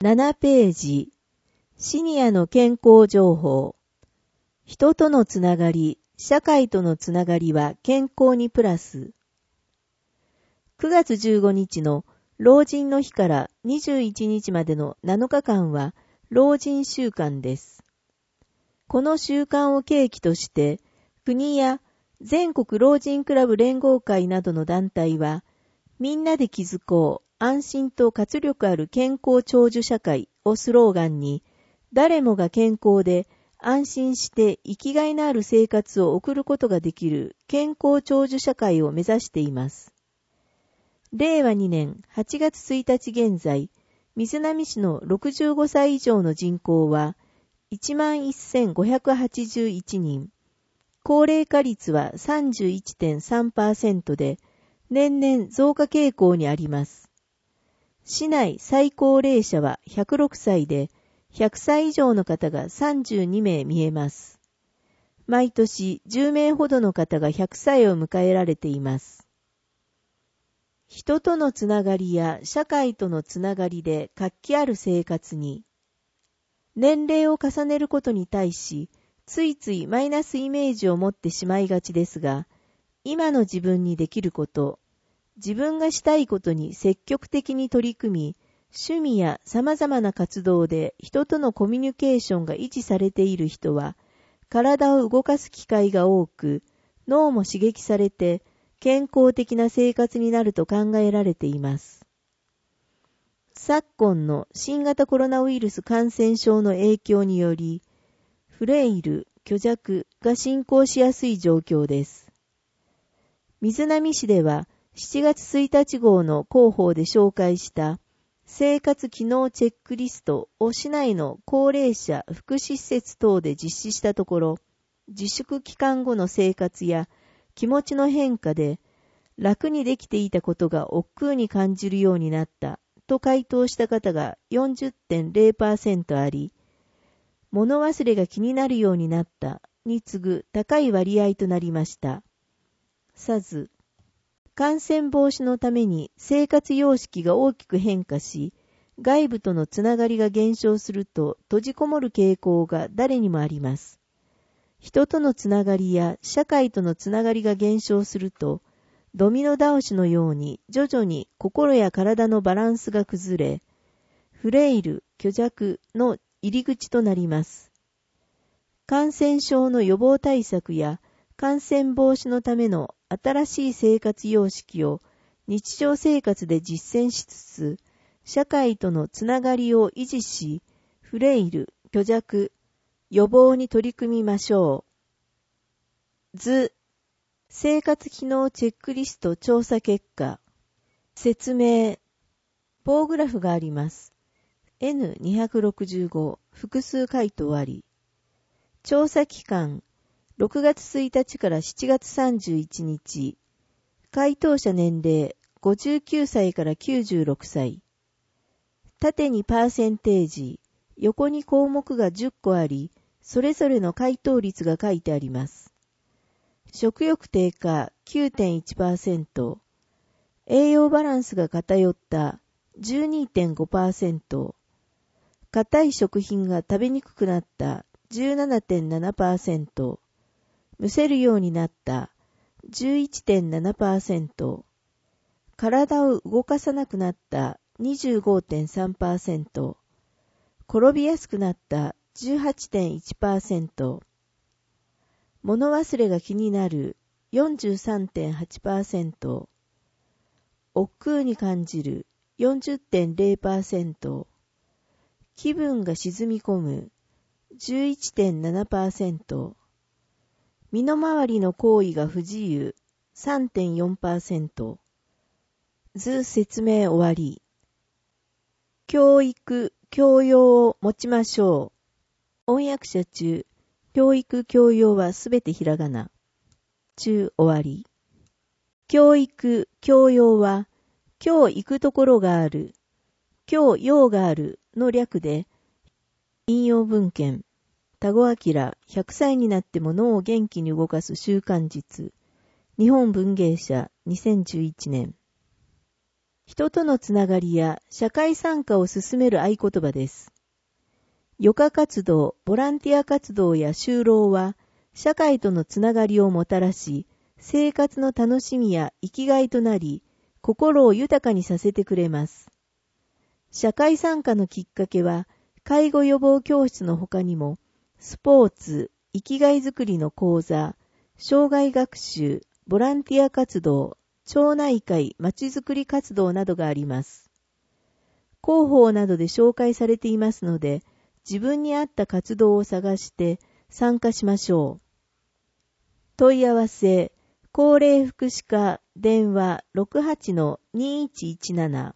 7ページ、シニアの健康情報。人とのつながり、社会とのつながりは健康にプラス。9月15日の老人の日から21日までの7日間は老人週間です。この週間を契機として、国や全国老人クラブ連合会などの団体は、みんなで気づこう、安心と活力ある健康長寿社会をスローガンに、誰もが健康で安心して生きがいのある生活を送ることができる健康長寿社会を目指しています。令和2年8月1日現在、瑞浪市の65歳以上の人口は 11,581 人。高齢化率は 31.3% で、年々増加傾向にあります。市内最高齢者は106歳で、100歳以上の方が32名見えます。毎年10名ほどの方が100歳を迎えられています。人とのつながりや社会とのつながりで活気ある生活に、年齢を重ねることに対し、ついついマイナスイメージを持ってしまいがちですが、今の自分にできること、自分がしたいことに積極的に取り組み、趣味や様々な活動で人とのコミュニケーションが維持されている人は、体を動かす機会が多く、脳も刺激されて健康的な生活になると考えられています。昨今の新型コロナウイルス感染症の影響により、フレイル、虚弱が進行しやすい状況です。瑞浪市では、7月1日号の広報で紹介した生活機能チェックリストを市内の高齢者福祉施設等で実施したところ、自粛期間後の生活や気持ちの変化で楽にできていたことが億劫に感じるようになったと回答した方が 40.0% あり、物忘れが気になるようになったに次ぐ高い割合となりました。さず、感染防止のために生活様式が大きく変化し、外部とのつながりが減少すると閉じこもる傾向が誰にもあります。人とのつながりや社会とのつながりが減少すると、ドミノ倒しのように徐々に心や体のバランスが崩れ、フレイル、虚弱の入り口となります。感染症の予防対策や感染防止のための新しい生活様式を日常生活で実践しつつ、社会とのつながりを維持し、フレイル、虚弱、予防に取り組みましょう。図、生活機能チェックリスト調査結果。説明。棒グラフがあります。N265 複数回答あり。調査期間。6月1日から7月31日。回答者年齢59歳から96歳。縦にパーセンテージ、横に項目が10個あり、それぞれの回答率が書いてあります。食欲低下 9.1%、栄養バランスが偏った12.5%、硬い食品が食べにくくなった 17.7%、むせるようになった 11.7%、体を動かさなくなった 25.3%、転びやすくなった 18.1%、物忘れが気になる 43.8%、億劫に感じる 40.0%、気分が沈み込む 11.7%、身の回りの行為が不自由 3.4%。図説明終わり。教育、教養を持ちましょう。翻訳者中、教育、教養はすべてひらがな。中終わり。教育、教養は、今日行くところがある、今日用があるの略で、引用文献。田子明、100歳になっても脳を元気に動かす習慣術。日本文芸社、2011年。 人とのつながりや社会参加を進める合言葉です。余暇活動、ボランティア活動や就労は、社会とのつながりをもたらし、生活の楽しみや生きがいとなり、心を豊かにさせてくれます。社会参加のきっかけは、介護予防教室の他にも、スポーツ、生きがいづくりの講座、障害学習、ボランティア活動、町内会、まちづくり活動などがあります。広報などで紹介されていますので、自分に合った活動を探して参加しましょう。問い合わせ、高齢福祉課電話 68-2117